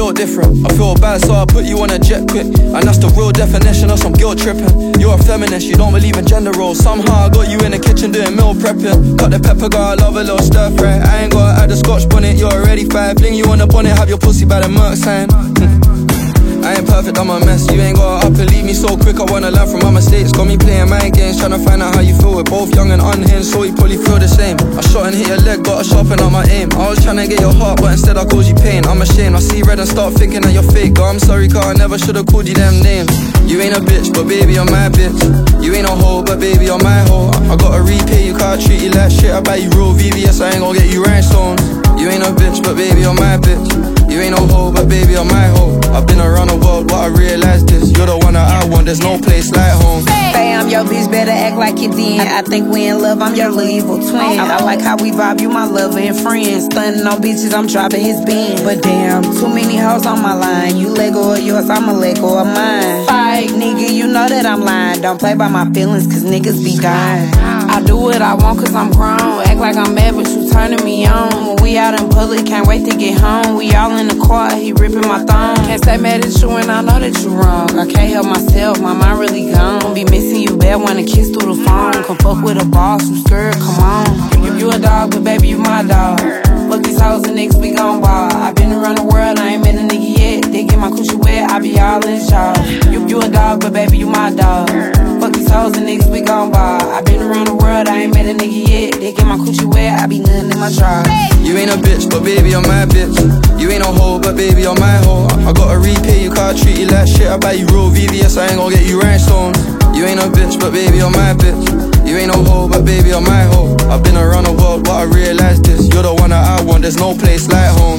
built different. I feel bad, so I put you on a jet quick. And that's the real definition of some guilt tripping. You're a feminist, you don't believe in gender roles. Somehow I got you in the kitchen doing meal prepping. Cut the pepper, girl, I love a little stir fry. I ain't gotta add the scotch bonnet, you're already fine. Fling you on the bonnet, have your pussy by the Merc sign. I ain't perfect, I'm a mess. You ain't gotta up and leave me so quick. I wanna learn from my mistakes. Got me playing mind games, trying to find out how you feel. We're both young and unhinged, so we probably feel the same. I shot and hit your leg, gotta sharpen up my aim. I was trying to get your heart, but instead I caused you pain. I'm ashamed, I see red and start thinking that you're fake. Girl, I'm sorry, cause I never should've called you them names. You ain't a bitch, but baby, you're my bitch. You ain't a hoe, but baby, you're my hoe. I gotta repay you, cause I treat you like shit. I buy you real VVS, I ain't gon' get you rhinestones. You ain't a bitch, but baby, you're my bitch. You ain't no hoe, but baby, you're my hoe. I've been around the world, but I realized this. You're the one that I want, there's no place like home. Say I'm your bitch, better act like you did. I think we in love, I'm your little evil twin. I like how we vibe, you my lover and friend. Stunning on bitches, I'm dropping his beam. But damn, too many hoes on my line. You let go of yours, I'ma let go of mine. Fight, nigga, you know that I'm lying. Don't play by my feelings, cause niggas be dying. I do what I want cause I'm grown. Act like I'm mad, but you turning me on. When we out in public, can't wait to get home. We all in the car, he ripping my thong. Can't stay mad at you and I know that you wrong. I can't help myself, my mind really gone. Be missing you bad, wanna kiss through the phone. Come fuck with a boss, you scared, come on. You a dog, but baby, you my dog. Fuck these hoes and niggas, we gon' ball. I been around the world, I ain't met a nigga yet. They get my coochie wet, I be all in charge. You a dog, but baby, you my dog. Fuck these hoes and niggas, we gon' ball. I been around the world, I ain't met a nigga yet. They get my coochie wet, I be nothing in my drawers. You ain't a bitch, but baby, you're my bitch. You ain't no hoe, but baby, you're my hoe. I gotta repay you, cause I treat you like shit. I buy you real VVS, I ain't gon' get you rhinestones. You ain't a bitch, but baby, you're my bitch. You ain't no hoe, but baby, you're my hoe. I've been around the world, but I realized this. You're the one that I want, there's no place like home.